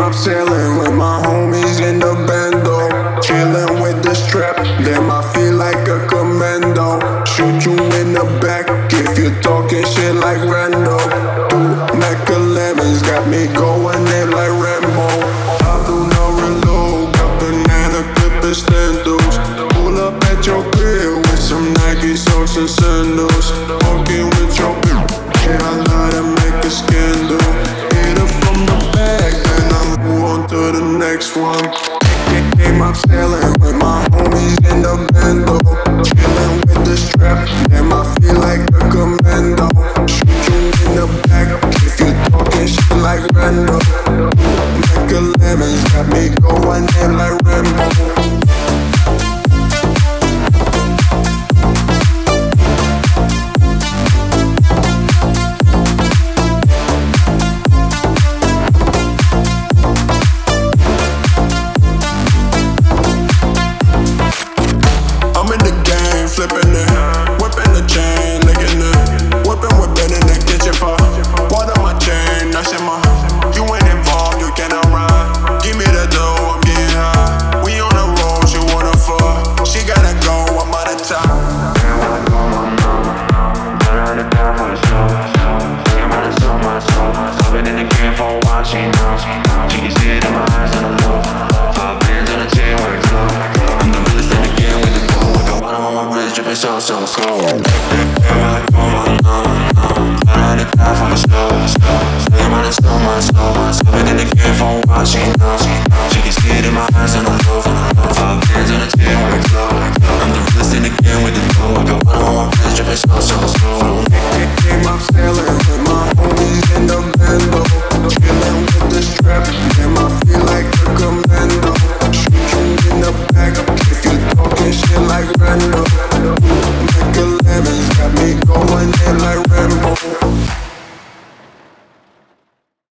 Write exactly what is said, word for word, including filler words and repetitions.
I'm sailing with my homies in the bando, chilling with the strap. Damn, I feel like a commando. Shoot you in the back if you're talking shit like Rando. Two Mac elevens got me going in like Rambo. I do not reload, got banana clipping standles. Pull up at your crib with some Nike socks and sandals. Fucking with your bitch, yeah, I love to make a scandal. Hit her from the back, then I move on to the next one. Game I'm sailing with my homies in the bando, chilling with the strap. Damn, I feel like a commando. Shoot you in the back if you talking shit like Rando. Mac elevens got me going in like Rambo. Flipping it, whipping the chain, licking it, whipping, whipping in the kitchen for water my chain, nothing my. You ain't involved, you cannot ride. Give me the dough, I'm getting high. We on the road, she wanna fuck. She gotta go, I'm out of time. I'm out of time for the show. I'm out of soul, my soul. I've been in the game for a while, she knows. She can see it in my eyes on the low. Five bands on the chain, where it's low. I'm the realest in the game with the gold. With the bottom of my wrist dripping so, so cold. I'm out of time for the show. I'm out of soul, my soul. I've been in the game for a while, she knows.